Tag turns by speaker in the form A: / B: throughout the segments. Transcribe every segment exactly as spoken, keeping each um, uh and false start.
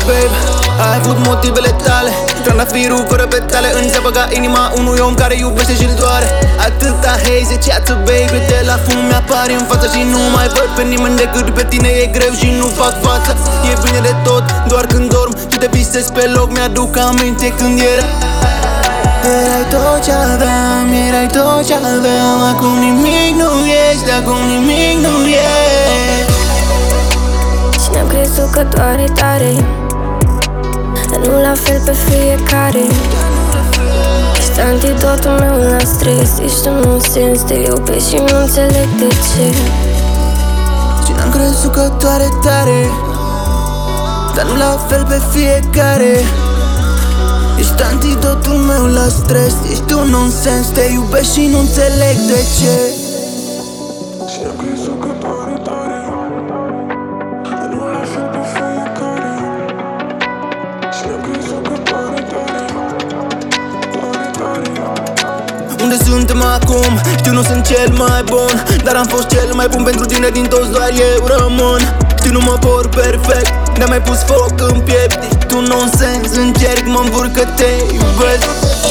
A: babe, ai avut motivele tale. Trandafirul fără petale, în se băga inima unui om care iubește și-l doare. Atâta haze, ceață, baby, de la fum mi-apare în față și nu mai văd pe nimeni decât pe tine. E greu și nu fac față, e bine de tot, doar când dorm și te visez pe loc. Mi-aduc aminte când era. Erai tot ce aveam, erai tot ce aveam. Acum nimic nu ești, acum nimic nu ești.
B: Și ne-am crezut că doare tare, dar nu la fel pe fiecare. Ești antidotul meu la stres, ești un sens, te iubesc și nu înțeleg de ce.
A: Și ne-am crezut că doare tare, dar nu la fel pe fiecare. Ești antidotul meu la stres, ești un nonsens, te iubesc și nu înțeleg de ce.
C: Și ne-am crezut că doare tare, dar nu la fel pe fiecare. Și ne-am crezut că doare tare, doare tare.
A: Unde suntem acum? Știu nu sunt cel mai bun, dar am fost cel mai bun pentru tine, din toți doar eu rămân. Știu nu mă por perfect, ne-am mai pus foc în piept. Ești un nonsens, încerc, mă învurc că te iubesc.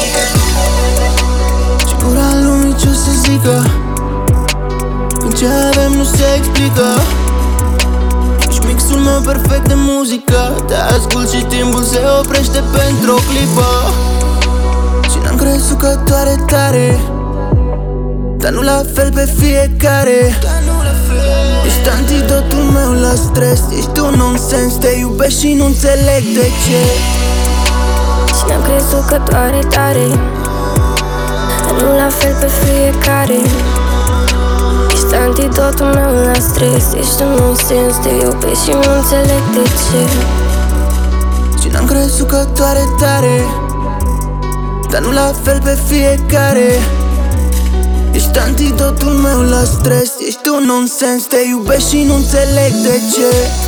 A: Și gura lumii ce-o să zică, când ce avem nu se explică. Ești mixul meu perfect de muzică, te ascult și timpul se oprește pentru o clipă. Și n-am crezut că doare tare, dar nu la fel pe fiecare. Ești antidotul meu la stres, ești un nonsens, te iubesc și nu înțeleg de ce.
B: Și ne-am crezut că doare tare, dar nu la fel pe fiecare. Ești antidotul meu la stres, ești un nonsens, te iubesc și nu înțeleg de ce.
A: Și n-am crezut că doare tare, dar nu la fel pe fiecare. Ești antidotul meu la stres, ești un nonsens, te iubesc și nu înțeleg de ce.